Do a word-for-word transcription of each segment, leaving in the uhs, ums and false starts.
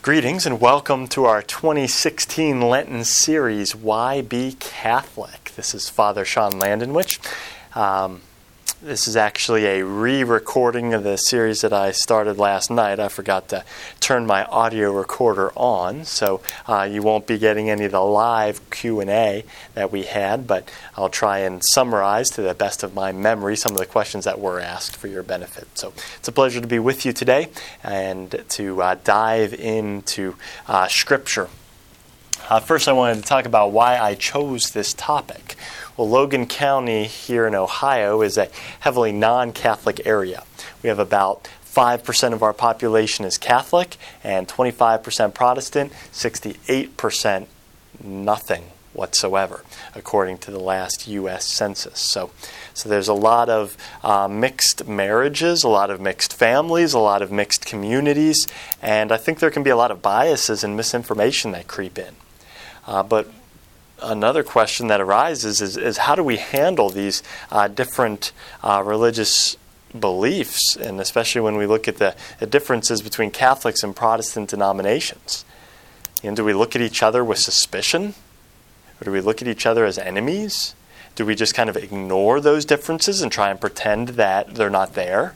Greetings and welcome to our twenty sixteen Lenten series, Why Be Catholic? This is Father Sean Landenwich. Um, this is actually a re-recording of the series that I started last night. I forgot to turn my audio recorder on, so uh, you won't be getting any of the live Q and A that we had, but I'll try and summarize to the best of my memory some of the questions that were asked for your benefit. So it's a pleasure to be with you today and to uh, dive into uh, Scripture. Uh, first, I wanted to talk about why I chose this topic. Well, Logan County here in Ohio is a heavily non-Catholic area. We have about five percent of our population is Catholic and twenty-five percent Protestant, sixty-eight percent nothing whatsoever, according to the last U S Census. So, so there's a lot of uh, mixed marriages, a lot of mixed families, a lot of mixed communities, and I think there can be a lot of biases and misinformation that creep in. Uh, but another question that arises is, is how do we handle these uh, different uh, religious beliefs, and especially when we look at the, the differences between Catholics and Protestant denominations? You know, do we look at each other with suspicion? Or do we look at each other as enemies? Do we just kind of ignore those differences and try and pretend that they're not there?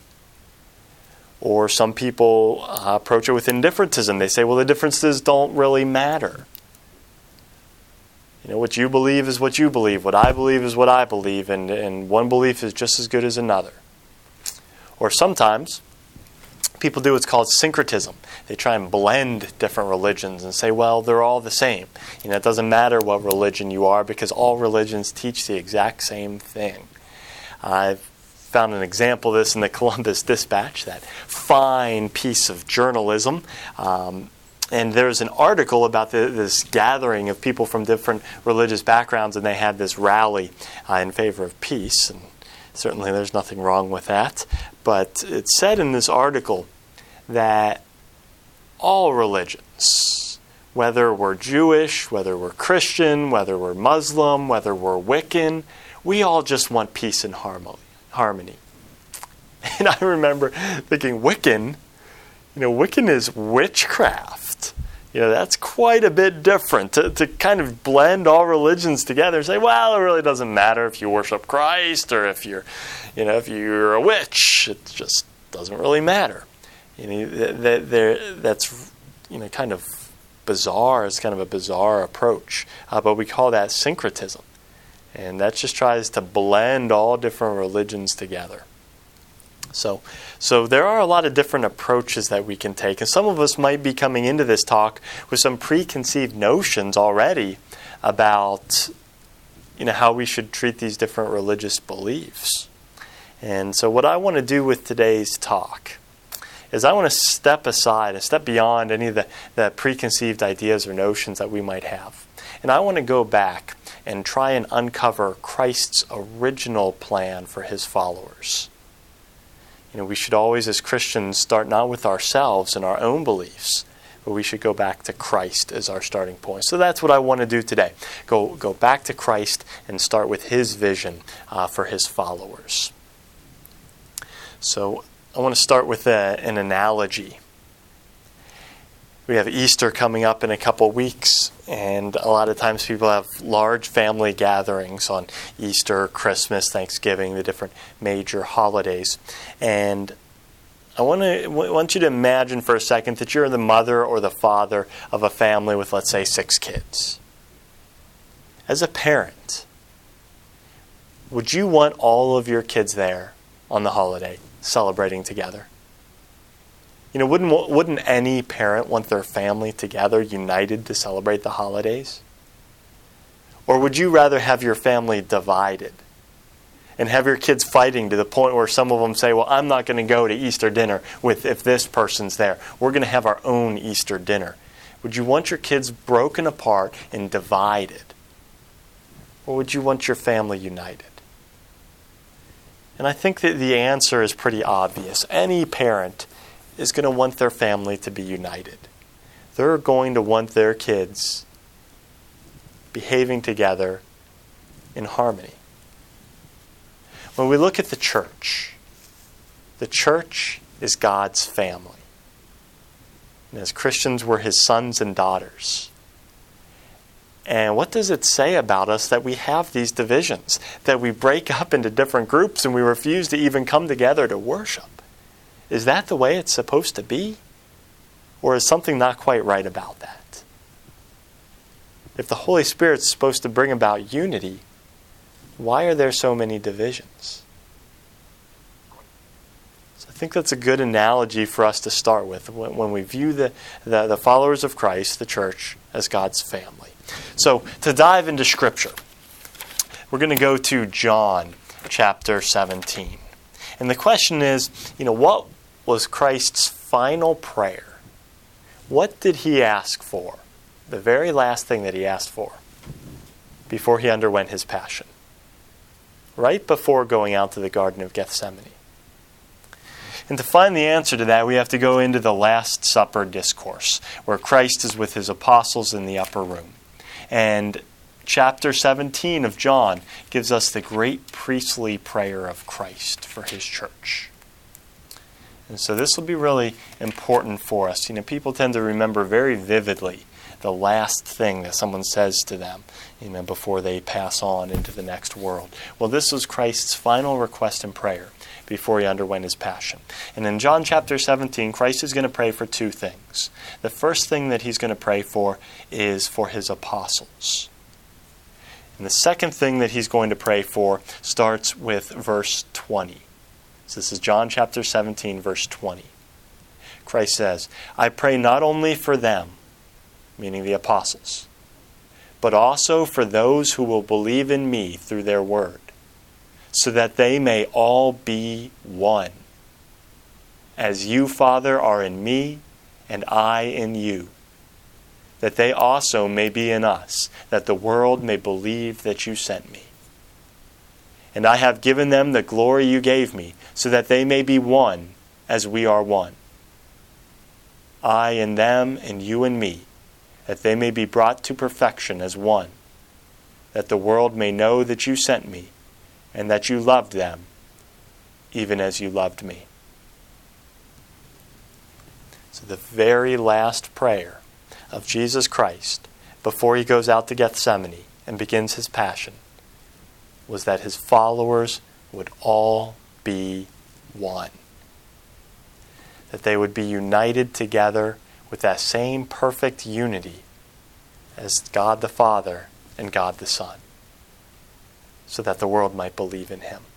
Or some people uh, approach it with indifferentism. They say, well, the differences don't really matter. You know, what you believe is what you believe. What I believe is what I believe. And, and one belief is just as good as another. Or sometimes people do what's called syncretism. They try and blend different religions and say, well, they're all the same. You know, it doesn't matter what religion you are because all religions teach the exact same thing. I've found an example of this in the Columbus Dispatch, that fine piece of journalism. Um, And there's an article about the, this gathering of people from different religious backgrounds, and they had this rally uh, in favor of peace. And certainly there's nothing wrong with that. But it said in this article that all religions, whether we're Jewish, whether we're Christian, whether we're Muslim, whether we're Wiccan, we all just want peace and harmony. And I remember thinking, Wiccan? You know, Wiccan is witchcraft. You know, that's quite a bit different. To, to kind of blend all religions together and say, well, it really doesn't matter if you worship Christ or if you're, you know, if you're a witch. It just doesn't really matter. You know, that, that, that's, you know, kind of bizarre. It's kind of a bizarre approach. Uh, but we call that syncretism. And that just tries to blend all different religions together. So, so there are a lot of different approaches that we can take, and some of us might be coming into this talk with some preconceived notions already about, you know, how we should treat these different religious beliefs. And so what I want to do with today's talk is I want to step aside and step beyond any of the, the preconceived ideas or notions that we might have. And I want to go back and try and uncover Christ's original plan for his followers. You know, we should always, as Christians, start not with ourselves and our own beliefs, but we should go back to Christ as our starting point. So that's what I want to do today. Go, go back to Christ and start with his vision uh, for his followers. So I want to start with a, an analogy. We have Easter coming up in a couple weeks, and a lot of times people have large family gatherings on Easter, Christmas, Thanksgiving, the different major holidays. And I want to want you to imagine for a second that you're the mother or the father of a family with, let's say, six kids. As a parent, would you want all of your kids there on the holiday celebrating together? You know, wouldn't wouldn't any parent want their family together, united to celebrate the holidays? Or would you rather have your family divided and have your kids fighting to the point where some of them say, well, I'm not going to go to Easter dinner with if this person's there. We're going to have our own Easter dinner. Would you want your kids broken apart and divided? Or would you want your family united? And I think that the answer is pretty obvious. Any parent is going to want their family to be united. They're going to want their kids behaving together in harmony. When we look at the church, the church is God's family. And as Christians, we're his sons and daughters. And what does it say about us that we have these divisions, that we break up into different groups and we refuse to even come together to worship? Is that the way it's supposed to be? Or is something not quite right about that? If the Holy Spirit's supposed to bring about unity, why are there so many divisions? So I think that's a good analogy for us to start with when we view the, the, the followers of Christ, the church, as God's family. So to dive into Scripture, we're going to go to John chapter seventeen. And the question is, you know, what was Christ's final prayer? What did he ask for? The very last thing that he asked for before he underwent his passion. Right before going out to the Garden of Gethsemane. And to find the answer to that, we have to go into the Last Supper discourse, where Christ is with his apostles in the upper room. And chapter seventeen of John gives us the great priestly prayer of Christ for his church. And so this will be really important for us. You know, people tend to remember very vividly the last thing that someone says to them, you know, before they pass on into the next world. Well, this was Christ's final request and prayer before he underwent his passion. And in John chapter seventeen, Christ is going to pray for two things. The first thing that he's going to pray for is for his apostles. And the second thing that he's going to pray for starts with verse twenty. So this is John chapter seventeen, verse twenty. Christ says, I pray not only for them, meaning the apostles, but also for those who will believe in me through their word, so that they may all be one. As you, Father, are in me, and I in you, that they also may be in us, that the world may believe that you sent me. And I have given them the glory you gave me, so that they may be one, as we are one. I in them, and you in me, that they may be brought to perfection as one, that the world may know that you sent me, and that you loved them, even as you loved me. So the very last prayer of Jesus Christ, before he goes out to Gethsemane and begins his passion, was that his followers would all be one. That they would be united together with that same perfect unity as God the Father and God the Son, so that the world might believe in him.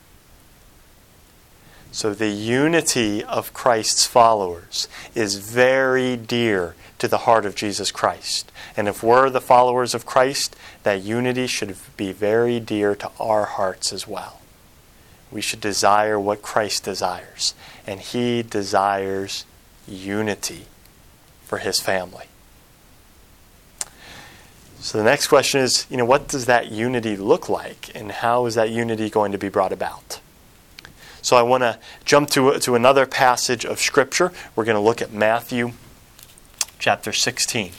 So the unity of Christ's followers is very dear to the heart of Jesus Christ. And if we're the followers of Christ, that unity should be very dear to our hearts as well. We should desire what Christ desires, and he desires unity for his family. So the next question is, you know, what does that unity look like, and how is that unity going to be brought about? So I want to jump to, to another passage of Scripture. We're going to look at Matthew chapter sixteen.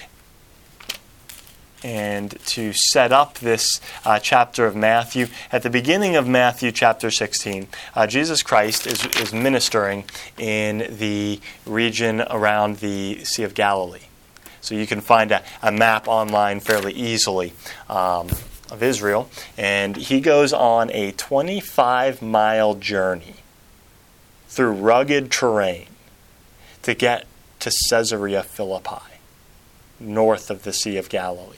And to set up this uh, chapter of Matthew, at the beginning of Matthew chapter sixteen, uh, Jesus Christ is, is ministering in the region around the Sea of Galilee. So you can find a, a map online fairly easily um, of Israel. And he goes on a twenty-five mile journey through rugged terrain to get to Caesarea Philippi, north of the Sea of Galilee.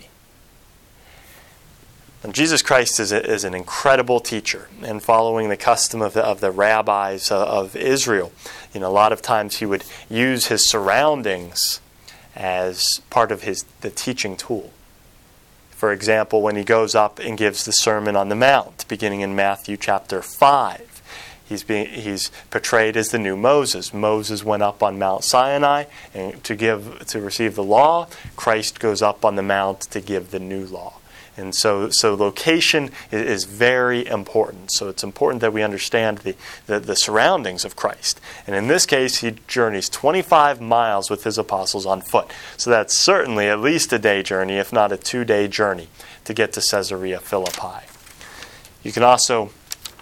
And Jesus Christ is, a, is an incredible teacher, and following the custom of the, of the rabbis of, of Israel, you know, a lot of times he would use his surroundings as part of his the teaching tool. For example, when he goes up and gives the Sermon on the Mount, beginning in Matthew chapter five, he's being he's portrayed as the new Moses. Moses went up on Mount Sinai and to give to receive the law. Christ goes up on the mount to give the new law. And so, so location is very important. So it's important that we understand the, the, the surroundings of Christ. And in this case, he journeys twenty-five miles with his apostles on foot. So that's certainly at least a day journey, if not a two-day journey, to get to Caesarea Philippi. You can also, if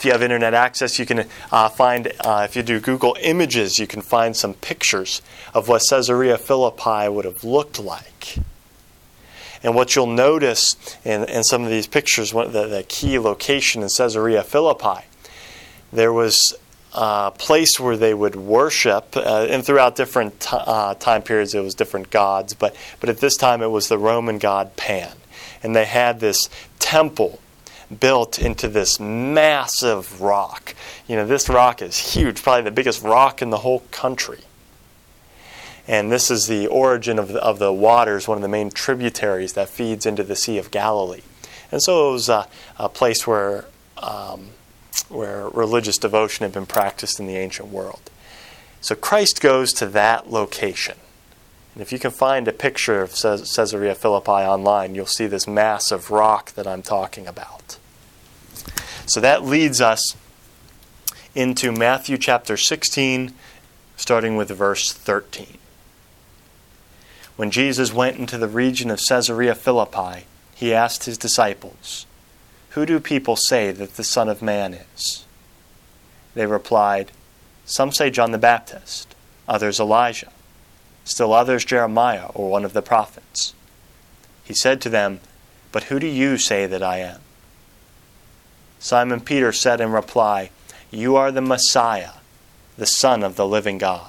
if you have internet access, you can uh, find, uh, if you do Google Images, you can find some pictures of what Caesarea Philippi would have looked like. And what you'll notice in, in some of these pictures, the, the key location in Caesarea Philippi, there was a place where they would worship, uh, and throughout different t- uh, time periods it was different gods, but, but at this time it was the Roman god Pan. And they had this temple built into this massive rock. You know, this rock is huge, probably the biggest rock in the whole country. And this is the origin of the, of the waters, one of the main tributaries that feeds into the Sea of Galilee. And so it was a, a place where um, where religious devotion had been practiced in the ancient world. So Christ goes to that location. And if you can find a picture of Caesarea Philippi online, you'll see this massive rock that I'm talking about. So that leads us into Matthew chapter sixteen, starting with verse thirteen. When Jesus went into the region of Caesarea Philippi, he asked his disciples, "Who do people say that the Son of Man is?" They replied, "Some say John the Baptist, others Elijah, still others Jeremiah or one of the prophets." He said to them, "But who do you say that I am?" Simon Peter said in reply, "You are the Messiah, the Son of the living God."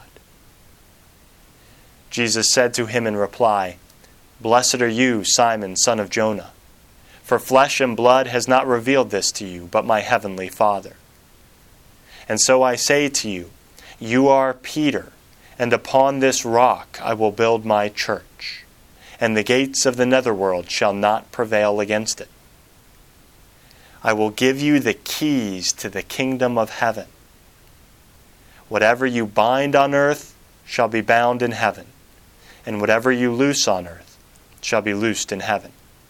Jesus said to him in reply, "Blessed are you, Simon, son of Jonah, for flesh and blood has not revealed this to you, but my heavenly Father. And so I say to you, you are Peter, and upon this rock I will build my church, and the gates of the netherworld shall not prevail against it. I will give you the keys to the kingdom of heaven. Whatever you bind on earth shall be bound in heaven, and whatever you loose on earth shall be loosed in heaven."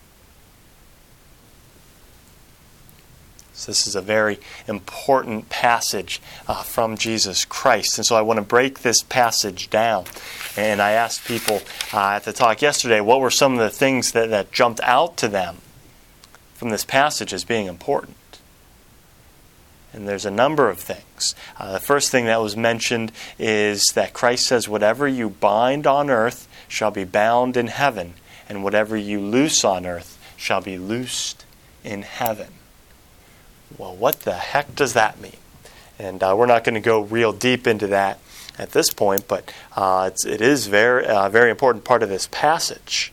So this is a very important passage uh, from Jesus Christ. And so I want to break this passage down. And I asked people uh, at the talk yesterday, what were some of the things that, that jumped out to them from this passage as being important? And there's a number of things. Uh, the first thing that was mentioned is that Christ says, whatever you bind on earth shall be bound in heaven, and whatever you loose on earth shall be loosed in heaven. Well, what the heck does that mean? And uh, we're not going to go real deep into that at this point, but uh, it's, it is very, uh, very important part of this passage.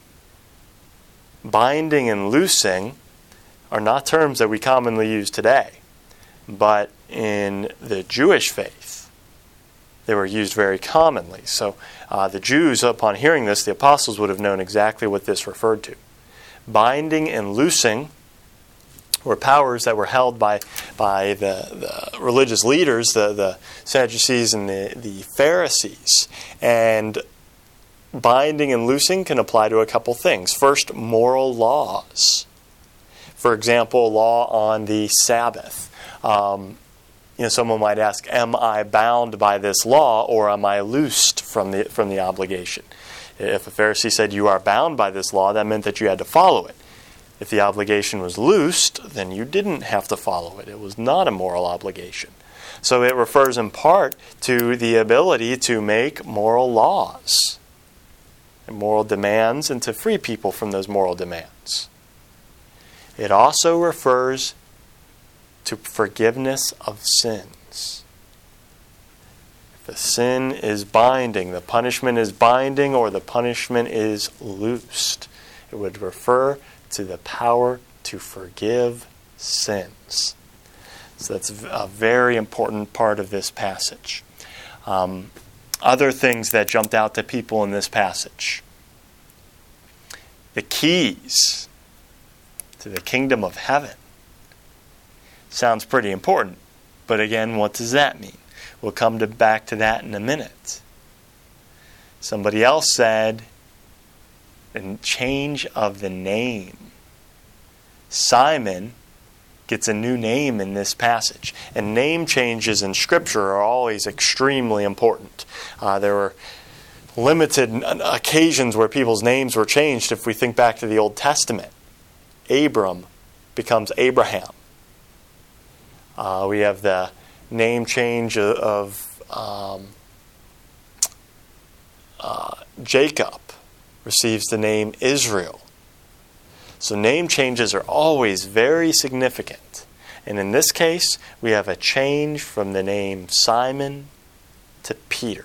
Binding and loosing are not terms that we commonly use today. But in the Jewish faith, they were used very commonly. So uh, the Jews, upon hearing this, the apostles would have known exactly what this referred to. Binding and loosing were powers that were held by by the, the religious leaders, the, the Sadducees and the, the Pharisees. And binding and loosing can apply to a couple things. First, moral laws. For example, law on the Sabbath. Um, you know, someone might ask, am I bound by this law, or am I loosed from the from the obligation? If a Pharisee said you are bound by this law, that meant that you had to follow it. If the obligation was loosed, then you didn't have to follow it. It was not a moral obligation. So it refers in part to the ability to make moral laws and moral demands, and to free people from those moral demands. It also refers to forgiveness of sins. If a sin is binding, the punishment is binding, or the punishment is loosed, it would refer to the power to forgive sins. So that's a very important part of this passage. Um, other things that jumped out to people in this passage. The keys to the kingdom of heaven. Sounds pretty important. But again, what does that mean? We'll come to back to that in a minute. Somebody else said, the change of the name. Simon gets a new name in this passage. And name changes in Scripture are always extremely important. Uh, there were limited occasions where people's names were changed. If we think back to the Old Testament, Abram becomes Abraham. Uh, we have the name change of, of um, uh, Jacob receives the name Israel. So name changes are always very significant. And in this case, we have a change from the name Simon to Peter.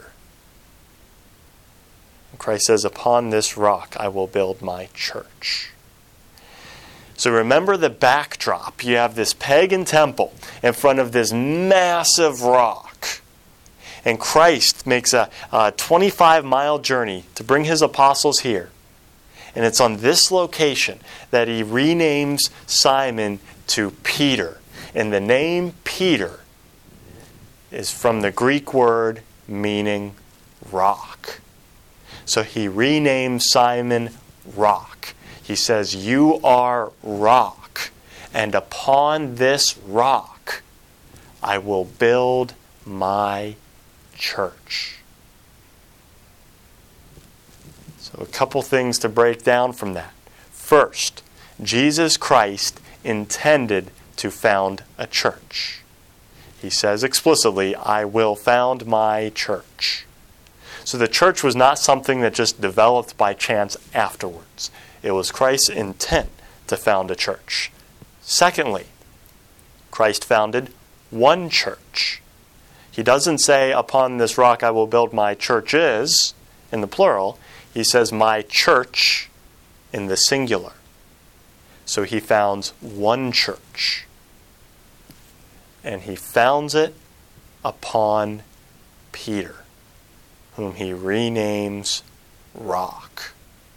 Christ says, upon this rock I will build my church. So remember the backdrop. You have this pagan temple in front of this massive rock. And Christ makes a, a twenty-five mile journey to bring his apostles here. And it's on this location that he renames Simon to Peter. And the name Peter is from the Greek word meaning rock. So he renames Simon Rock. He says, you are rock, and upon this rock I will build my church. So a couple things to break down from that. First, Jesus Christ intended to found a church. He says explicitly, I will found my church. So the church was not something that just developed by chance afterwards. It was Christ's intent to found a church. Secondly, Christ founded one church. He doesn't say, upon this rock I will build my churches, in the plural. He says, my church, in the singular. So he founds one church. And he founds it upon Peter, whom he renames Rock.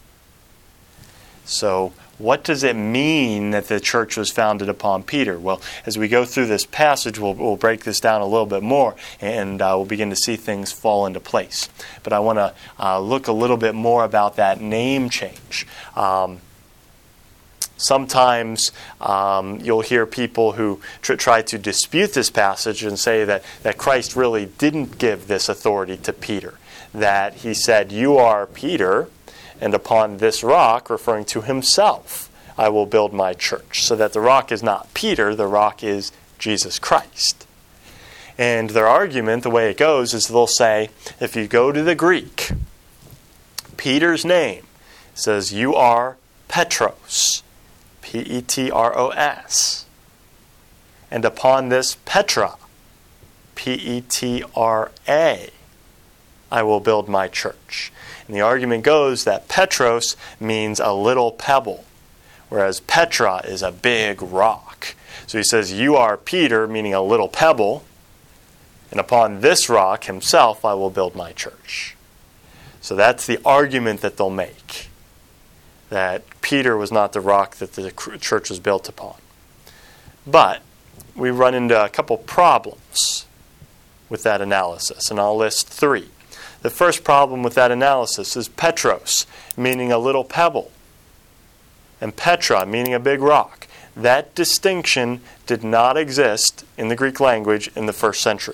So what does it mean that the church was founded upon Peter? Well, as we go through this passage, we'll, we'll break this down a little bit more, and uh, we'll begin to see things fall into place. But I want to uh, look a little bit more about that name change. Um, Sometimes um, you'll hear people who tr- try to dispute this passage and say that, that Christ really didn't give this authority to Peter. That he said, you are Peter, and upon this rock, referring to himself, I will build my church. So that the rock is not Peter, the rock is Jesus Christ. And their argument, the way it goes, is they'll say, if you go to the Greek, Peter's name says, you are Petros. P E T R O S. And upon this Petra, P E T R A, I will build my church. And the argument goes that Petros means a little pebble, whereas Petra is a big rock. So he says, you are Peter, meaning a little pebble, and upon this rock himself I will build my church. So that's the argument that they'll make, that Peter was not the rock that the church was built upon. But we run into a couple problems with that analysis, and I'll list three. The first problem with that analysis is Petros, meaning a little pebble, and Petra, meaning a big rock. That distinction did not exist in the Greek language in the first century.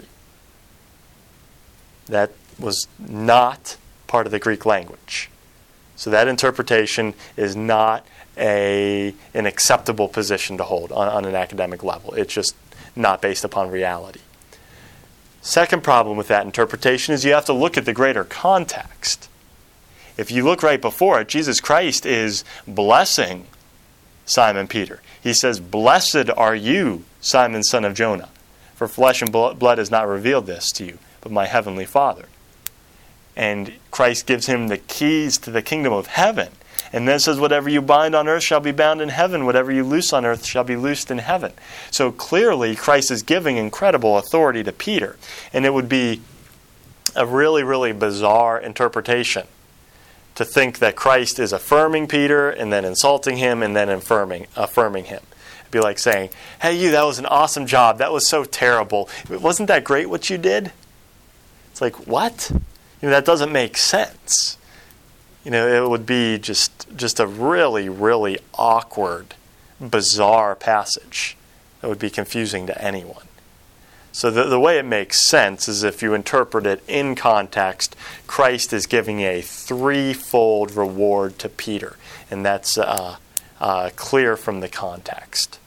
That was not part of the Greek language. So that interpretation is not a an acceptable position to hold on, on an academic level. It's just not based upon reality. Second problem with that interpretation is you have to look at the greater context. If you look right before it, Jesus Christ is blessing Simon Peter. He says, blessed are you, Simon, son of Jonah, for flesh and blood has not revealed this to you, but my heavenly Father. And Christ gives him the keys to the kingdom of heaven. And then says, whatever you bind on earth shall be bound in heaven. Whatever you loose on earth shall be loosed in heaven. So clearly, Christ is giving incredible authority to Peter. And it would be a really, really bizarre interpretation to think that Christ is affirming Peter and then insulting him and then affirming, affirming him. It'd be like saying, hey, you, that was an awesome job. That was so terrible. Wasn't that great what you did? It's like, what? You know, that doesn't make sense. You know, it would be just just a really, really awkward, bizarre passage that would be confusing to anyone. So the, the way it makes sense is if you interpret it in context, Christ is giving a threefold reward to Peter. And that's uh, uh, clear from the context.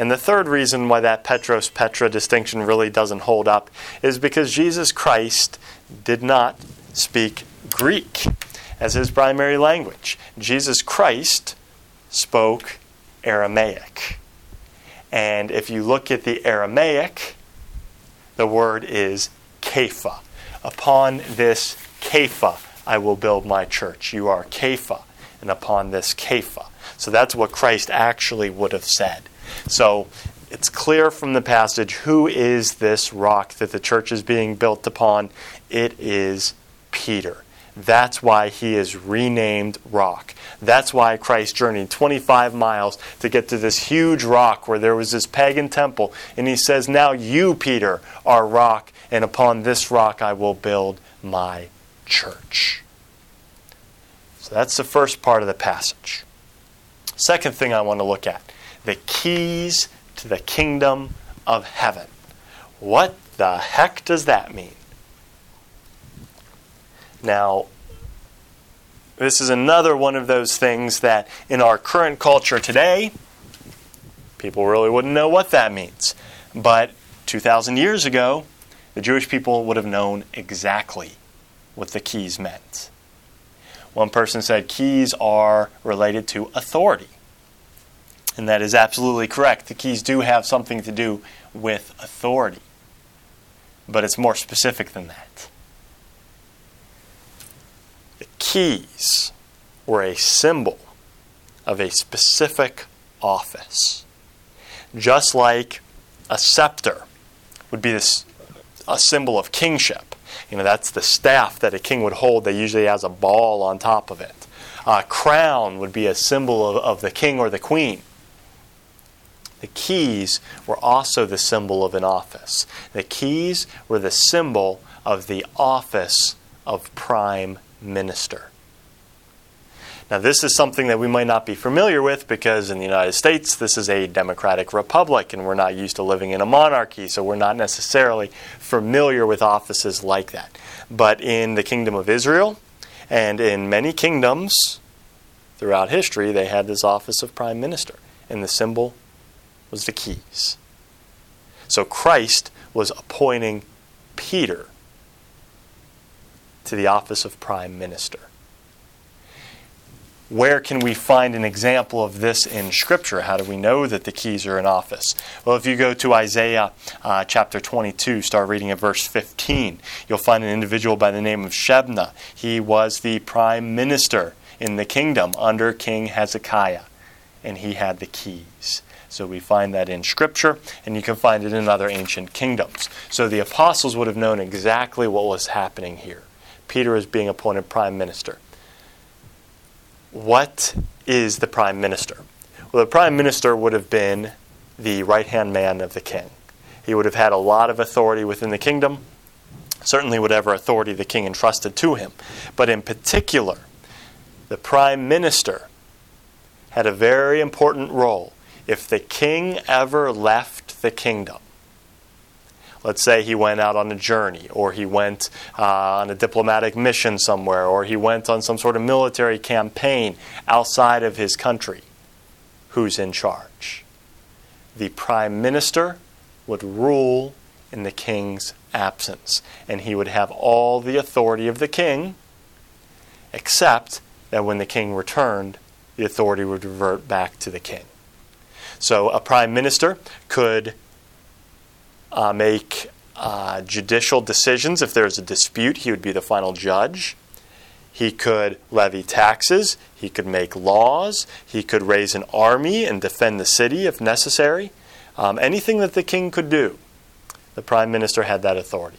And the third reason why that Petros Petra distinction really doesn't hold up is because Jesus Christ did not speak Greek as his primary language. Jesus Christ spoke Aramaic. And if you look at the Aramaic, the word is Kepha. Upon this Kepha I will build my church. You are Kepha, and upon this Kepha. So that's what Christ actually would have said. So it's clear from the passage, who is this rock that the church is being built upon? It is Peter. That's why he is renamed Rock. That's why Christ journeyed twenty-five miles to get to this huge rock where there was this pagan temple. And he says, now you, Peter, are rock, and upon this rock I will build my church. So that's the first part of the passage. Second thing I want to look at, the keys to the kingdom of heaven. What the heck does that mean? Now, this is another one of those things that in our current culture today, people really wouldn't know what that means. But two thousand years ago, the Jewish people would have known exactly what the keys meant. One person said keys are related to authority. And that is absolutely correct. The keys do have something to do with authority. But it's more specific than that. The keys were a symbol of a specific office. Just like a scepter would be this, a symbol of kingship. You know, that's the staff that a king would hold that usually has a ball on top of it. A crown would be a symbol of, of the king or the queen. The keys were also the symbol of an office. The keys were the symbol of the office of prime minister. Now, this is something that we might not be familiar with because in the United States, this is a democratic republic and we're not used to living in a monarchy, so we're not necessarily familiar with offices like that. But in the kingdom of Israel and in many kingdoms throughout history, they had this office of prime minister, and the symbol was the keys. So Christ was appointing Peter to the office of prime minister. Where can we find an example of this in Scripture? How do we know that the keys are in office? Well, if you go to Isaiah uh, chapter twenty-two, start reading at verse fifteen, you'll find an individual by the name of Shebna. He was the prime minister in the kingdom under King Hezekiah, and he had the keys. So we find that in Scripture, and you can find it in other ancient kingdoms. So the apostles would have known exactly what was happening here. Peter is being appointed prime minister. What is the prime minister? Well, the prime minister would have been the right-hand man of the king. He would have had a lot of authority within the kingdom, certainly whatever authority the king entrusted to him. But in particular, the prime minister had a very important role. If the king ever left the kingdom, let's say he went out on a journey, or he went uh, on a diplomatic mission somewhere, or he went on some sort of military campaign outside of his country, who's in charge? The prime minister would rule in the king's absence, and he would have all the authority of the king, except that when the king returned, the authority would revert back to the king. So a prime minister could Uh, make uh, judicial decisions. If there's a dispute, he would be the final judge. He could levy taxes. He could make laws. He could raise an army and defend the city if necessary. Um, anything that the king could do, the prime minister had that authority.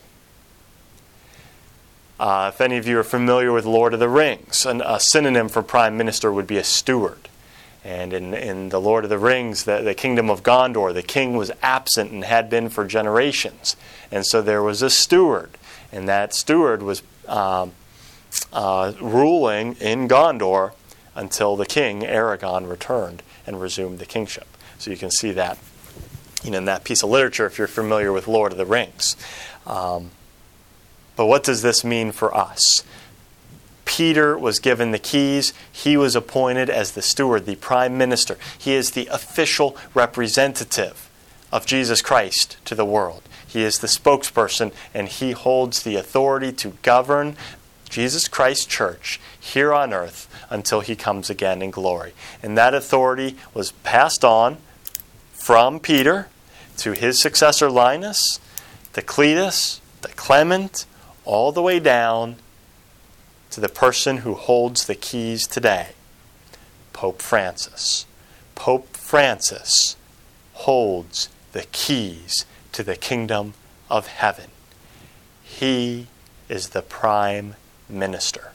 Uh, if any of you are familiar with Lord of the Rings, an, a synonym for prime minister would be a steward. And in, in the Lord of the Rings, the, the kingdom of Gondor, the king was absent and had been for generations. And so there was a steward. And that steward was um, uh, ruling in Gondor until the king, Aragorn, returned and resumed the kingship. So you can see that, you know, in that piece of literature if you're familiar with Lord of the Rings. Um, but what does this mean for us? Peter was given the keys, he was appointed as the steward, the prime minister. He is the official representative of Jesus Christ to the world. He is the spokesperson, and he holds the authority to govern Jesus Christ's church here on earth until he comes again in glory. And that authority was passed on from Peter to his successor Linus, to Cletus, to Clement, all the way down to the person who holds the keys today, Pope Francis. Pope Francis holds the keys to the kingdom of heaven. He is the prime minister.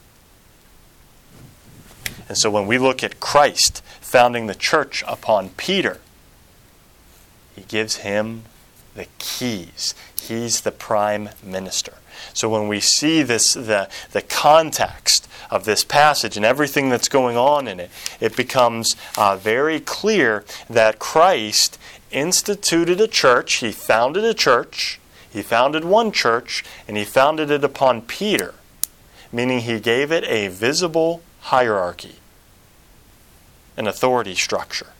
And so when we look at Christ founding the church upon Peter, he gives him the keys. He's the prime minister. So when we see this, the, the context of this passage and everything that's going on in it, it becomes uh, very clear that Christ instituted a church. He founded a church. He founded one church, and he founded it upon Peter, meaning he gave it a visible hierarchy, an authority structure.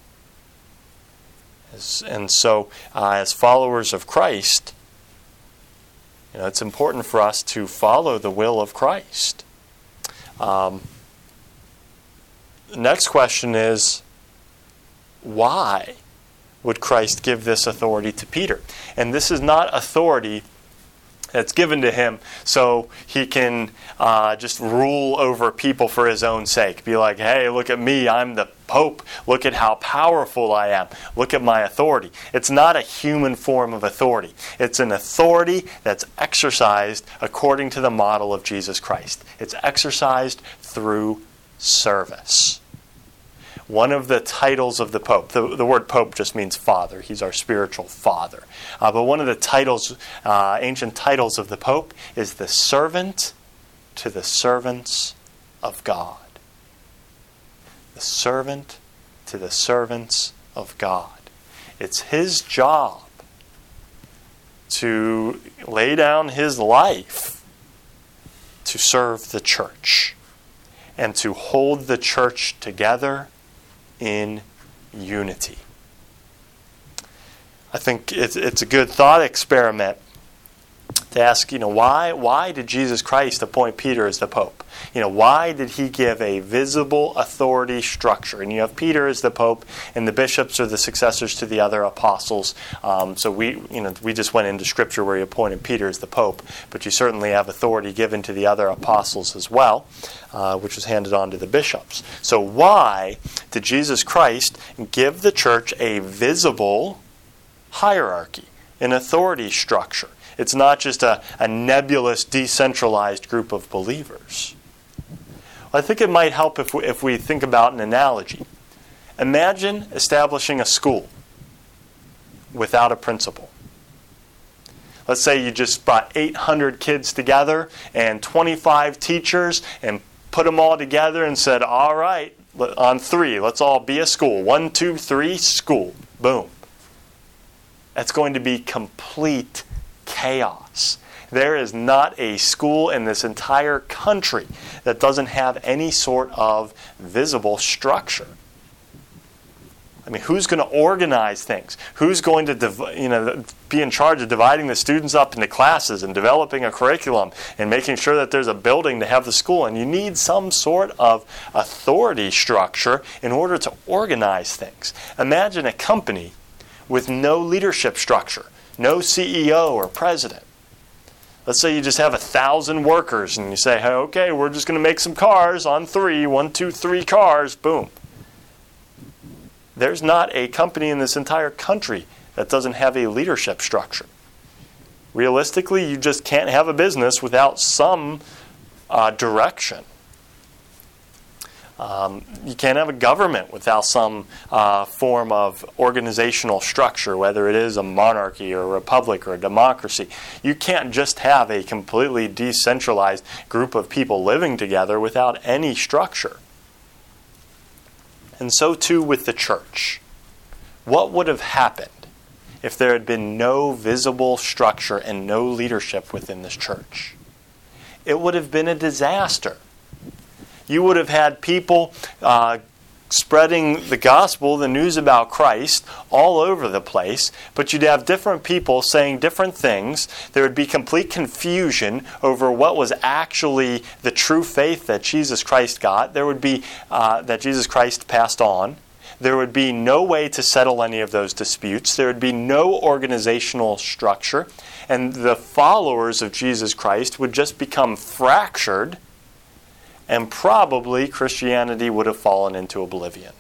As, and so, uh, as followers of Christ, you know, it's important for us to follow the will of Christ. Um, the next question is, why would Christ give this authority to Peter? And this is not authority that's given to him so he can uh, just rule over people for his own sake. Be like, hey, look at me, I'm the Pope. Look at how powerful I am. Look at my authority. It's not a human form of authority. It's an authority that's exercised according to the model of Jesus Christ. It's exercised through service. One of the titles of the Pope, the, the word Pope just means father. He's our spiritual father. Uh, but one of the titles, uh, ancient titles of the Pope is the servant to the servants of God. The servant to the servants of God. It's his job to lay down his life to serve the church and to hold the church together in unity. I think it's, it's a good thought experiment to ask, you know, why why did Jesus Christ appoint Peter as the Pope? You know, why did he give a visible authority structure? And you have Peter as the Pope, and the bishops are the successors to the other apostles. Um, so we, you know, we just went into Scripture where he appointed Peter as the Pope, but you certainly have authority given to the other apostles as well, uh, which was handed on to the bishops. So why did Jesus Christ give the church a visible hierarchy, an authority structure? It's not just a, a nebulous, decentralized group of believers. I think it might help if we, if we think about an analogy. Imagine establishing a school without a principal. Let's say you just brought eight hundred kids together and twenty-five teachers and put them all together and said, all right, on three, let's all be a school. One, two, three, school. Boom. That's going to be complete chaos. There is not a school in this entire country that doesn't have any sort of visible structure. I mean, who's going to organize things? Who's going to div- you know, be in charge of dividing the students up into classes and developing a curriculum and making sure that there's a building to have the school? And you need some sort of authority structure in order to organize things. Imagine a company with no leadership structure, no C E O or president. Let's say you just have a thousand workers and you say, hey, okay, we're just going to make some cars on three, one, two, three cars, boom. There's not a company in this entire country that doesn't have a leadership structure. Realistically, you just can't have a business without some uh, direction. Um, you can't have a government without some uh, form of organizational structure, whether it is a monarchy or a republic or a democracy. You can't just have a completely decentralized group of people living together without any structure. And so too with the church. What would have happened if there had been no visible structure and no leadership within this church? It would have been a disaster. You would have had people uh, spreading the gospel, the news about Christ, all over the place, but you'd have different people saying different things. There would be complete confusion over what was actually the true faith that Jesus Christ got. There would be uh, that Jesus Christ passed on. There would be no way to settle any of those disputes. There would be no organizational structure, and the followers of Jesus Christ would just become fractured. And probably Christianity would have fallen into oblivion.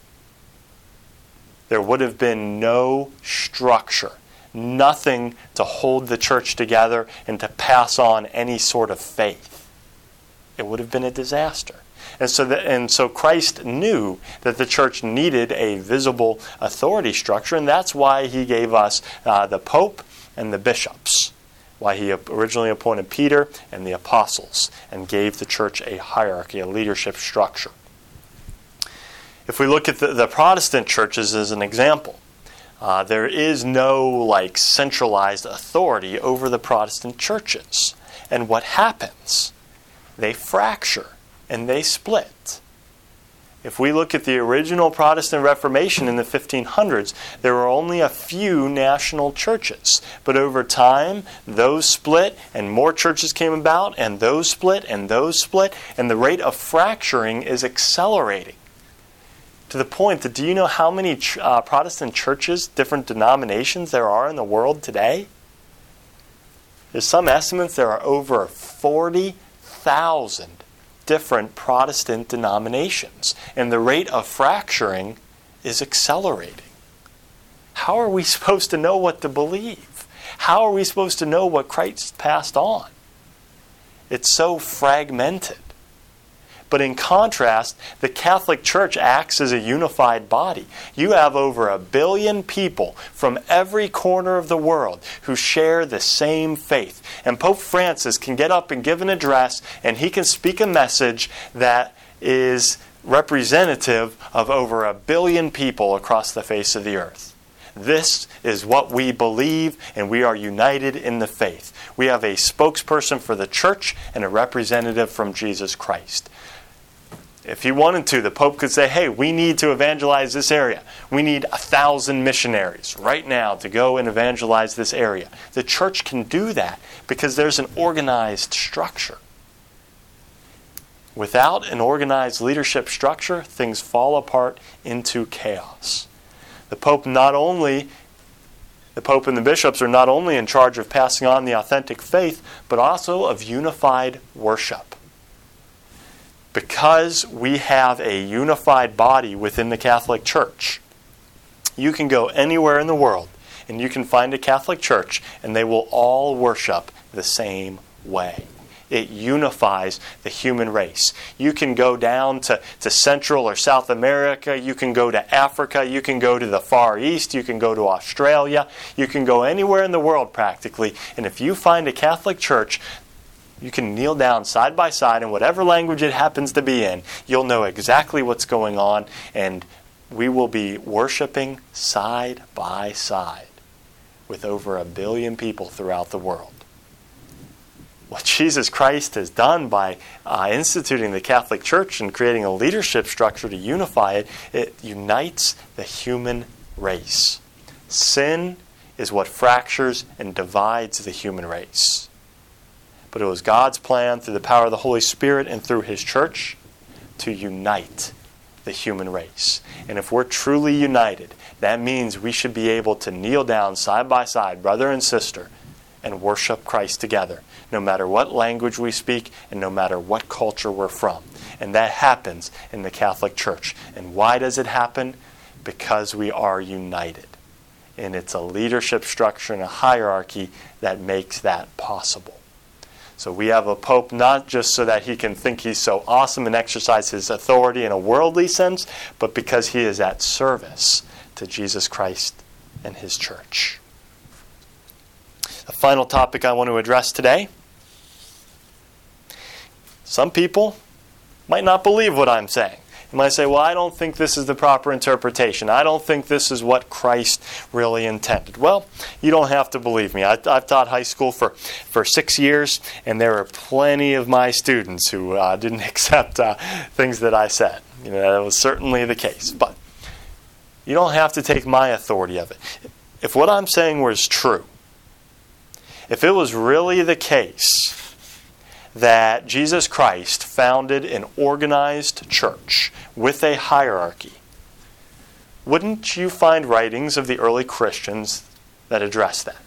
There would have been no structure, nothing to hold the church together and to pass on any sort of faith. It would have been a disaster. And so, the, and so Christ knew that the church needed a visible authority structure, and that's why he gave us uh, the Pope and the bishops. Why he originally appointed Peter and the apostles and gave the church a hierarchy, a leadership structure. If we look at the, the Protestant churches as an example, uh, there is no like centralized authority over the Protestant churches. And what happens? They fracture and they split. If we look at the original Protestant Reformation in the fifteen hundreds, there were only a few national churches. But over time, those split, and more churches came about, and those split, and those split, and the rate of fracturing is accelerating. To the point that, do you know how many uh, Protestant churches, different denominations there are in the world today? There's some estimates there are over forty thousand different Protestant denominations, and the rate of fracturing is accelerating. How are we supposed to know what to believe? How are we supposed to know what Christ passed on? It's so fragmented. But in contrast, the Catholic Church acts as a unified body. You have over a billion people from every corner of the world who share the same faith. And Pope Francis can get up and give an address, and he can speak a message that is representative of over a billion people across the face of the earth. This is what we believe, and we are united in the faith. We have a spokesperson for the church and a representative from Jesus Christ. If he wanted to, the Pope could say, hey, we need to evangelize this area. We need a thousand missionaries right now to go and evangelize this area. The church can do that because there's an organized structure. Without an organized leadership structure, things fall apart into chaos. The Pope not only, the Pope and the bishops are not only in charge of passing on the authentic faith, but also of unified worship. Because we have a unified body within the Catholic Church, you can go anywhere in the world and you can find a Catholic church and they will all worship the same way. It unifies the human race. You can go down to, to Central or South America. You can go to Africa. You can go to the Far East. You can go to Australia. You can go anywhere in the world practically. And if you find a Catholic church, you can kneel down side by side in whatever language it happens to be in. You'll know exactly what's going on, and we will be worshiping side by side with over a billion people throughout the world. What Jesus Christ has done by uh, instituting the Catholic Church and creating a leadership structure to unify it, it unites the human race. Sin is what fractures and divides the human race. But it was God's plan through the power of the Holy Spirit and through His church to unite the human race. And if we're truly united, that means we should be able to kneel down side by side, brother and sister, and worship Christ together, no matter what language we speak and no matter what culture we're from. And that happens in the Catholic Church. And why does it happen? Because we are united. And it's a leadership structure and a hierarchy that makes that possible. So we have a pope not just so that he can think he's so awesome and exercise his authority in a worldly sense, but because he is at service to Jesus Christ and His church. The final topic I want to address today. Some people might not believe what I'm saying. You might say, well, I don't think this is the proper interpretation. I don't think this is what Christ really intended. Well, you don't have to believe me. I, I've taught high school for, for six years, and there are plenty of my students who uh, didn't accept uh, things that I said. You know, that was certainly the case. But you don't have to take my authority of it. If what I'm saying was true, if it was really the case that Jesus Christ founded an organized church with a hierarchy, wouldn't you find writings of the early Christians that address that?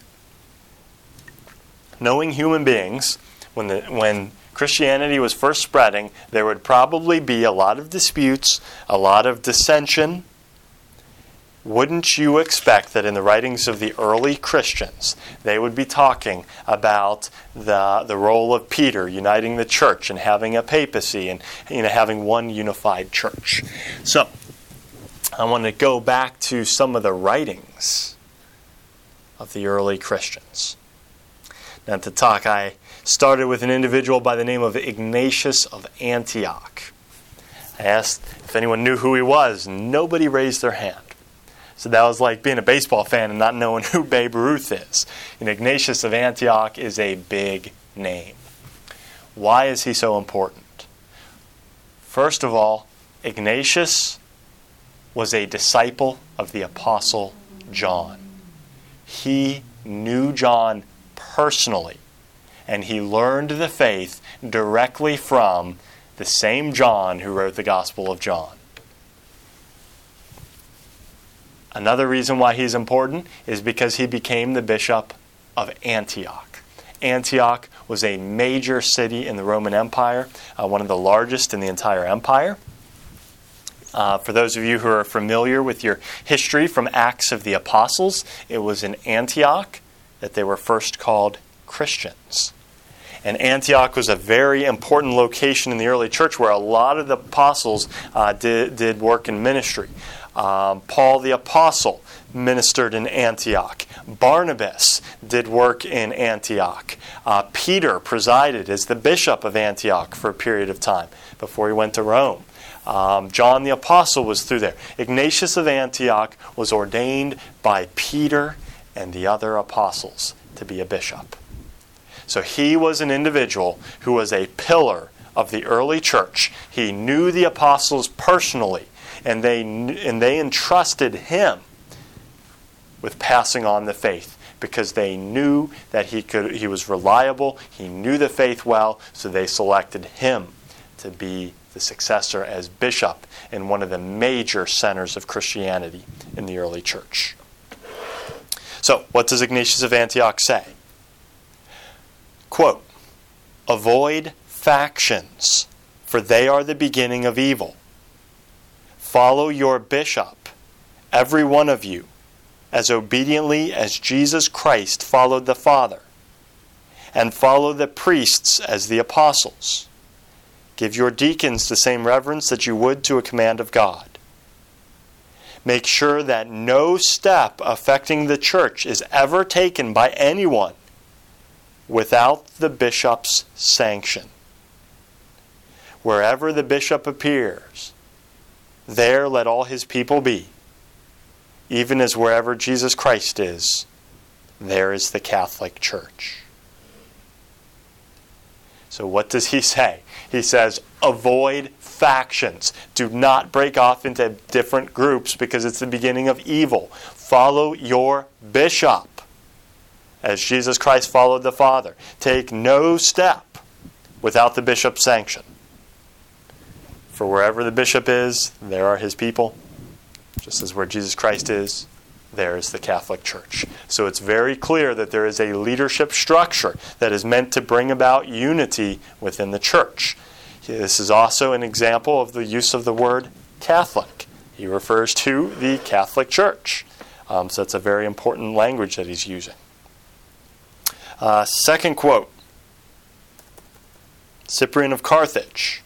Knowing human beings, when the, when Christianity was first spreading, there would probably be a lot of disputes, a lot of dissension. Wouldn't you expect that in the writings of the early Christians, they would be talking about the the role of Peter uniting the church and having a papacy and, you know, having one unified church? So, I want to go back to some of the writings of the early Christians. Now, to talk, I started with an individual by the name of Ignatius of Antioch. I asked if anyone knew who he was. Nobody raised their hand. So that was like being a baseball fan and not knowing who Babe Ruth is. And Ignatius of Antioch is a big name. Why is he so important? First of all, Ignatius was a disciple of the Apostle John. He knew John personally, and he learned the faith directly from the same John who wrote the Gospel of John. Another reason why he's important is because he became the bishop of Antioch. Antioch was a major city in the Roman Empire, uh, one of the largest in the entire empire. Uh, for those of you who are familiar with your history from Acts of the Apostles, it was in Antioch that they were first called Christians. And Antioch was a very important location in the early church where a lot of the apostles uh, did, did work in ministry. Um, Paul the Apostle ministered in Antioch. Barnabas did work in Antioch. Uh, Peter presided as the bishop of Antioch for a period of time before he went to Rome. Um, John the Apostle was through there. Ignatius of Antioch was ordained by Peter and the other apostles to be a bishop. So he was an individual who was a pillar of the early church. He knew the apostles personally, and they and they entrusted him with passing on the faith because they knew that he could he was reliable, he knew the faith well, so they selected him to be the successor as bishop in one of the major centers of Christianity in the early church. So, what does Ignatius of Antioch say? Quote, "Avoid factions, for they are the beginning of evil. Follow your bishop, every one of you, as obediently as Jesus Christ followed the Father, and follow the priests as the apostles. Give your deacons the same reverence that you would to a command of God. Make sure that no step affecting the church is ever taken by anyone without the bishop's sanction. Wherever the bishop appears, there let all his people be. Even as wherever Jesus Christ is, there is the Catholic Church." So what does he say? He says, avoid factions. Do not break off into different groups because it's the beginning of evil. Follow your bishop, as Jesus Christ followed the Father. Take no step without the bishop's sanction. For wherever the bishop is, there are his people. Just as where Jesus Christ is, there is the Catholic Church. So it's very clear that there is a leadership structure that is meant to bring about unity within the church. This is also an example of the use of the word Catholic. He refers to the Catholic Church. Um, so it's a very important language that he's using. Uh, second quote, Cyprian of Carthage.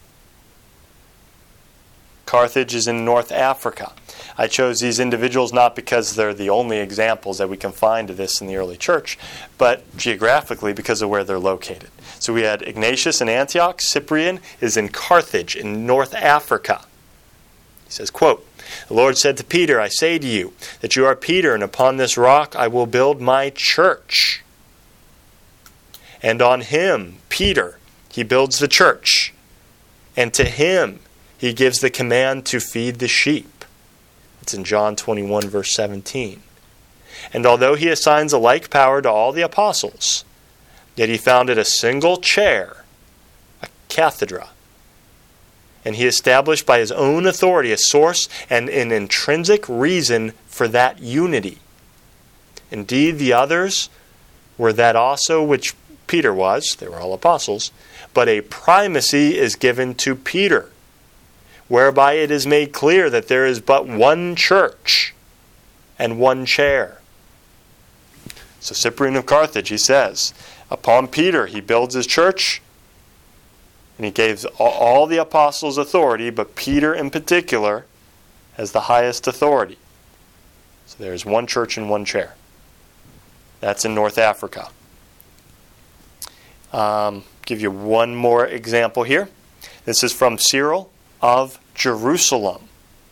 Carthage is in North Africa. I chose these individuals not because they're the only examples that we can find of this in the early church, but geographically because of where they're located. So we had Ignatius in Antioch. Cyprian is in Carthage in North Africa. He says, quote, "The Lord said to Peter, I say to you that you are Peter, and upon this rock I will build my church. And on him, Peter, he builds the church. And to him he gives the command to feed the sheep." It's in John twenty-one, verse seventeen. "And although he assigns a like power to all the apostles, yet he founded a single chair, a cathedra. And he established by his own authority a source and an intrinsic reason for that unity. Indeed, the others were that also which Peter was," they were all apostles, "but a primacy is given to Peter, whereby it is made clear that there is but one church and one chair." So Cyprian of Carthage, he says, upon Peter he builds his church, and he gives all the apostles authority, but Peter in particular has the highest authority. So there's one church and one chair. That's in North Africa. Um, give you one more example here. This is from Cyril of Jerusalem.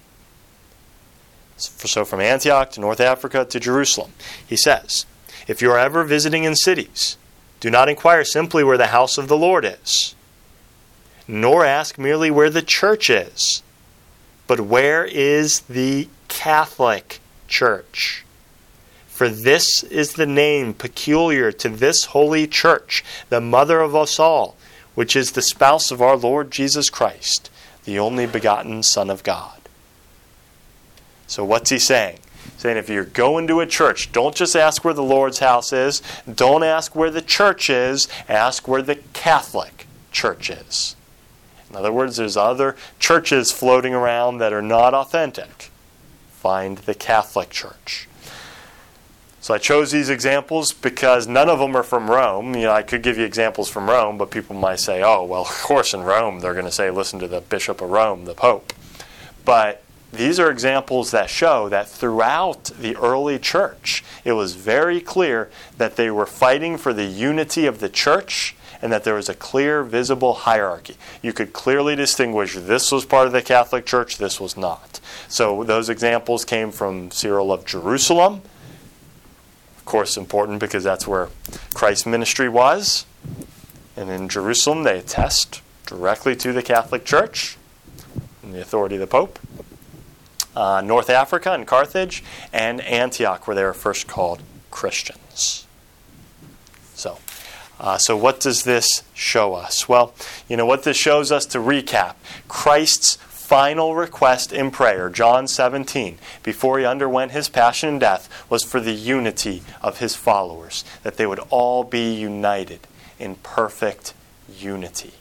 So from Antioch to North Africa to Jerusalem. He says, "If you are ever visiting in cities, do not inquire simply where the house of the Lord is, nor ask merely where the church is, but where is the Catholic Church. For this is the name peculiar to this holy church, the mother of us all, which is the spouse of our Lord Jesus Christ, the only begotten Son of God." So what's he saying? Saying if you're going to a church, don't just ask where the Lord's house is. Don't ask where the church is. Ask where the Catholic Church is. In other words, there's other churches floating around that are not authentic. Find the Catholic Church. So I chose these examples because none of them are from Rome. You know, I could give you examples from Rome, but people might say, oh, well, of course in Rome they're going to say, listen to the Bishop of Rome, the Pope. But these are examples that show that throughout the early church, it was very clear that they were fighting for the unity of the church and that there was a clear, visible hierarchy. You could clearly distinguish this was part of the Catholic Church, this was not. So those examples came from Cyril of Jerusalem. Of course, important because that's where Christ's ministry was. And in Jerusalem, they attest directly to the Catholic Church and the authority of the Pope. Uh, North Africa and Carthage, and Antioch, where they were first called Christians. So, uh, so what does this show us? Well, you know what this shows us, to recap. Christ's final request in prayer, John seventeen, before he underwent his passion and death, was for the unity of his followers, that they would all be united in perfect unity.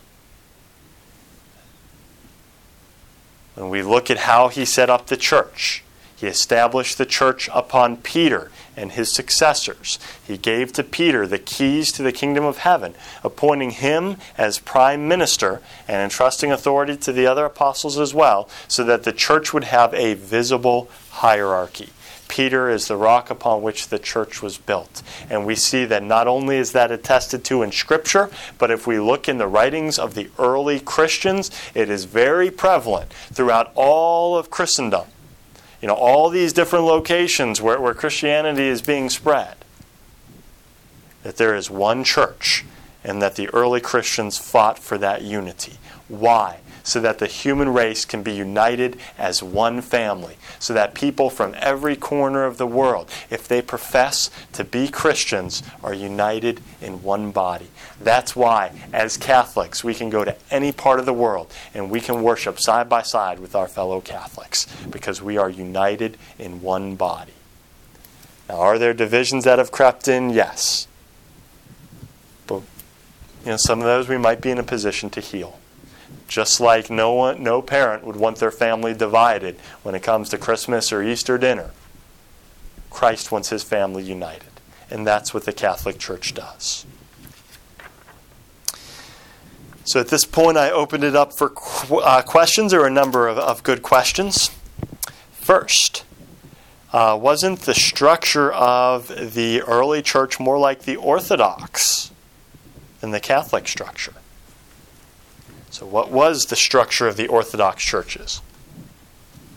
When we look at how he set up the church, he established the church upon Peter and his successors. He gave to Peter the keys to the kingdom of heaven, appointing him as prime minister and entrusting authority to the other apostles as well, so that the church would have a visible hierarchy. Peter is the rock upon which the church was built. And we see that not only is that attested to in Scripture, but if we look in the writings of the early Christians, it is very prevalent throughout all of Christendom. You know, all these different locations where, where Christianity is being spread, that there is one church and that the early Christians fought for that unity. Why? So that the human race can be united as one family. So that people from every corner of the world, if they profess to be Christians, are united in one body. That's why, as Catholics, we can go to any part of the world and we can worship side by side with our fellow Catholics, because we are united in one body. Now, are there divisions that have crept in? Yes. But you know, some of those we might be in a position to heal. Just like no one, no parent would want their family divided when it comes to Christmas or Easter dinner. Christ wants his family united. And that's what the Catholic Church does. So at this point, I opened it up for qu- uh, questions. There were a number of, of good questions. First, uh, wasn't the structure of the early church more like the Orthodox than the Catholic structure? So what was the structure of the Orthodox churches?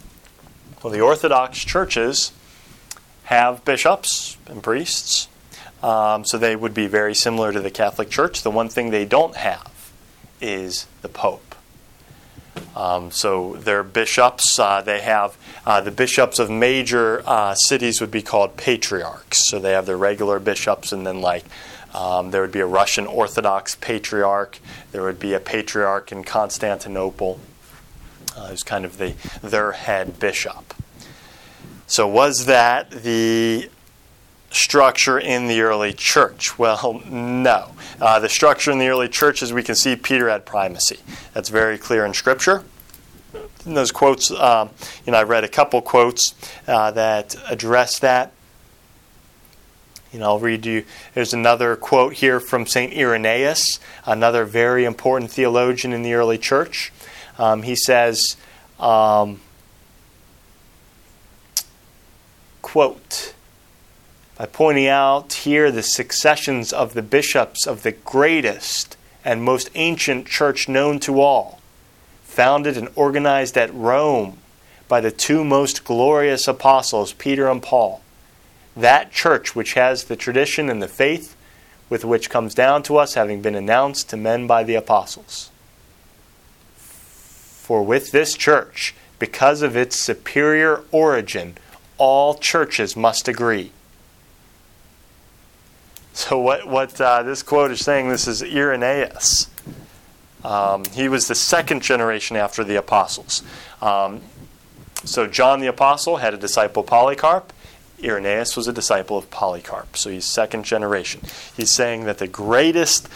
Well, the Orthodox churches have bishops and priests, um, so they would be very similar to the Catholic Church. The one thing they don't have is the Pope. Um, so their bishops, uh, they have uh, the bishops of major uh, cities would be called patriarchs. So they have their regular bishops, and then like um, there would be a Russian Orthodox patriarch. There would be a patriarch in Constantinople. Uh, who's kind of the their head bishop. So was that the structure in the early church? Well, no. Uh, the structure in the early church, as we can see, Peter had primacy. That's very clear in Scripture. In those quotes, um, you know, I read a couple quotes uh, that address that. You know, I'll read you. There's another quote here from Saint Irenaeus, another very important theologian in the early church. Um, he says, um, quote, by pointing out here the successions of the bishops of the greatest and most ancient church known to all, founded and organized at Rome by the two most glorious apostles, Peter and Paul, that church which has the tradition and the faith with which comes down to us, having been announced to men by the apostles. For with this church, because of its superior origin, all churches must agree. So what, what uh, this quote is saying, this is Irenaeus. Um, he was the second generation after the apostles. Um, so John the Apostle had a disciple, Polycarp. Irenaeus was a disciple of Polycarp. So he's second generation. He's saying that the greatest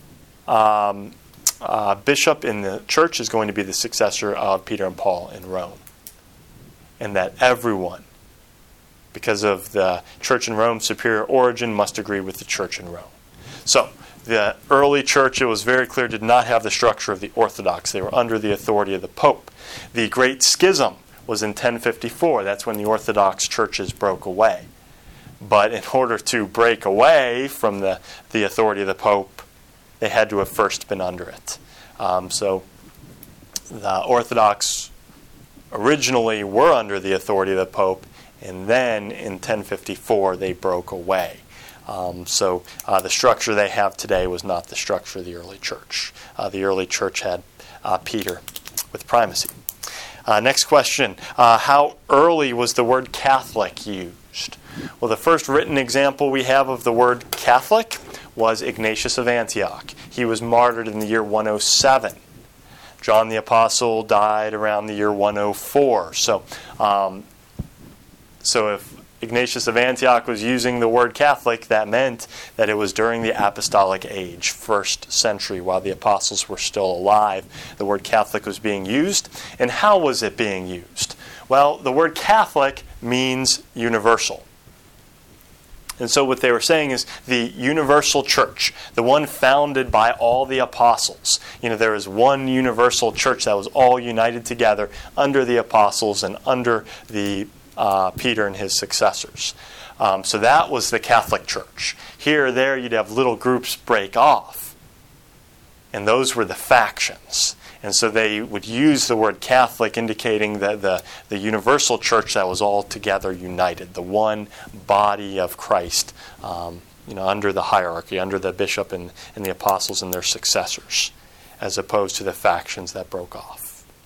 Um, Uh, bishop in the church is going to be the successor of Peter and Paul in Rome. And that everyone, because of the church in Rome's superior origin, must agree with the church in Rome. So, the early church, it was very clear, did not have the structure of the Orthodox. They were under the authority of the Pope. The Great Schism was in ten fifty-four. That's when the Orthodox churches broke away. But in order to break away from the, the authority of the Pope, they had to have first been under it. Um, so the Orthodox originally were under the authority of the Pope, and then in ten fifty-four they broke away. Um, so uh, the structure they have today was not the structure of the early church. Uh, the early church had uh, Peter with primacy. Uh, next question. Uh, how early was the word Catholic used? Well, the first written example we have of the word Catholic was Ignatius of Antioch. He was martyred in the year one oh seven. John the Apostle died around the year one oh four. So, um, so if Ignatius of Antioch was using the word Catholic, that meant that it was during the apostolic age, first century, while the apostles were still alive. The word Catholic was being used. And how was it being used? Well, the word Catholic means universal. And so what they were saying is the universal church, the one founded by all the apostles. You know, there is one universal church that was all united together under the apostles and under the uh, Peter and his successors. Um, so that was the Catholic Church. Here or there, you'd have little groups break off. And those were the factions. And so they would use the word Catholic, indicating that the, the universal church that was all together united, the one body of Christ, um, you know, under the hierarchy, under the bishop and, and the apostles and their successors, as opposed to the factions that broke off.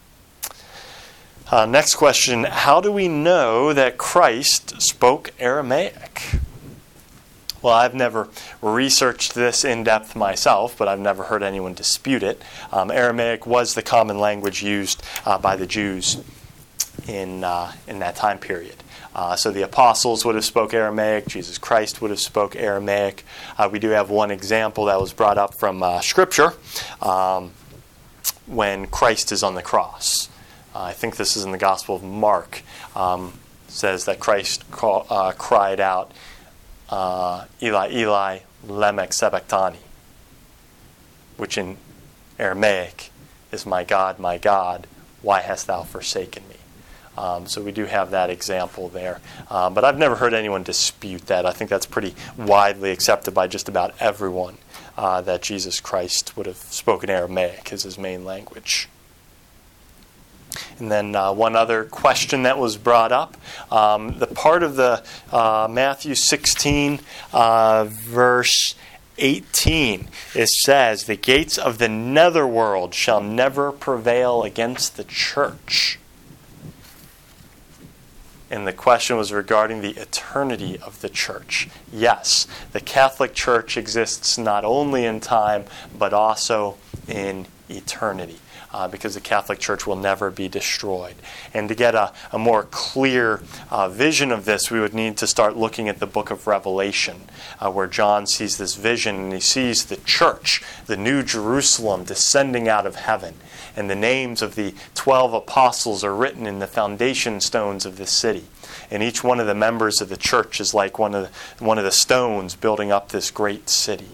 Uh, next question, how do we know that Christ spoke Aramaic? Well, I've never researched this in depth myself, but I've never heard anyone dispute it. Um, Aramaic was the common language used uh, by the Jews in uh, in that time period. Uh, so the apostles would have spoke Aramaic. Jesus Christ would have spoke Aramaic. Uh, we do have one example that was brought up from uh, Scripture um, when Christ is on the cross. Uh, I think this is in the Gospel of Mark. Um, it says that Christ call, uh, cried out, Uh, Eli, Eli, lema sabachthani, which in Aramaic is, my God, my God, why hast thou forsaken me? Um, so we do have that example there. Um, but I've never heard anyone dispute that. I think that's pretty widely accepted by just about everyone, uh, that Jesus Christ would have spoken Aramaic as his main language. And then uh, one other question that was brought up. Um, the part of the uh, Matthew sixteen, uh, verse eighteen, it says, "The gates of the netherworld shall never prevail against the church." And the question was regarding the eternity of the church. Yes, the Catholic Church exists not only in time, but also in eternity. Uh, because the Catholic Church will never be destroyed. And to get a, a more clear uh, vision of this, we would need to start looking at the book of Revelation, uh, where John sees this vision, and he sees the church, the New Jerusalem, descending out of heaven. And the names of the twelve apostles are written in the foundation stones of this city. And each one of the members of the church is like one of the, one of the stones building up this great city.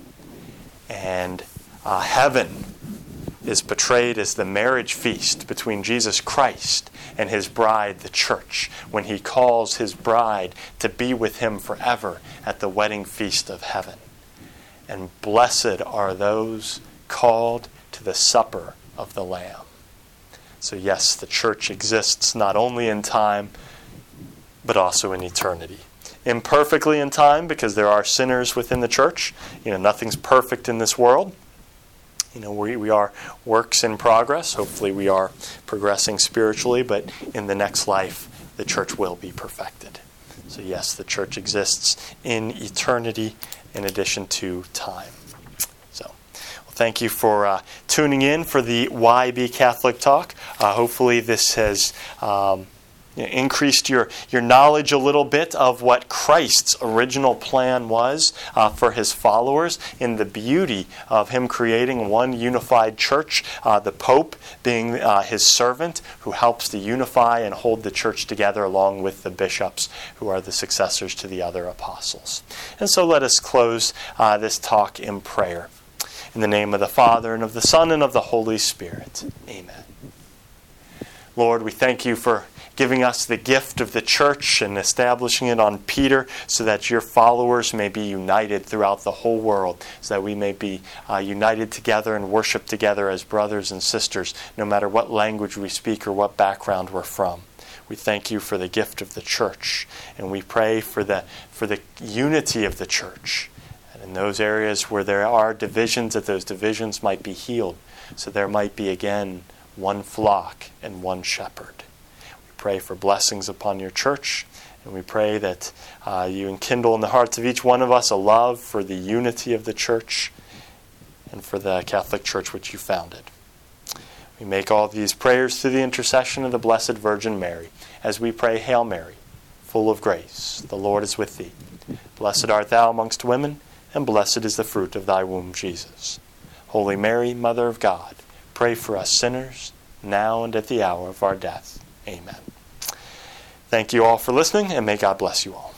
And uh, heaven is portrayed as the marriage feast between Jesus Christ and his bride, the church, when he calls his bride to be with him forever at the wedding feast of heaven. And blessed are those called to the supper of the Lamb. So yes, the church exists not only in time, but also in eternity. Imperfectly in time, because there are sinners within the church. You know, nothing's perfect in this world. You know, we, we are works in progress. Hopefully we are progressing spiritually, but in the next life, the church will be perfected. So yes, the church exists in eternity in addition to time. So, well, thank you for uh, tuning in for the Y B Catholic Talk. Uh, hopefully this has Um, increased your, your knowledge a little bit of what Christ's original plan was uh, for his followers, in the beauty of him creating one unified church, uh, the Pope being uh, his servant who helps to unify and hold the church together along with the bishops who are the successors to the other apostles. And so let us close uh, this talk in prayer. In the name of the Father, and of the Son, and of the Holy Spirit. Amen. Lord, we thank you for giving us the gift of the church and establishing it on Peter so that your followers may be united throughout the whole world, so that we may be uh, united together and worship together as brothers and sisters, no matter what language we speak or what background we're from. We thank you for the gift of the church, and we pray for the, for the unity of the church. And in those areas where there are divisions, that those divisions might be healed, so there might be again one flock and one shepherd. Pray for blessings upon your church, and we pray that uh, you enkindle in the hearts of each one of us a love for the unity of the church and for the Catholic Church which you founded. We make all these prayers through the intercession of the Blessed Virgin Mary, as we pray, Hail Mary, full of grace, the Lord is with thee. Blessed art thou amongst women, and blessed is the fruit of thy womb, Jesus. Holy Mary, Mother of God, pray for us sinners, now and at the hour of our death. Amen. Thank you all for listening, and may God bless you all.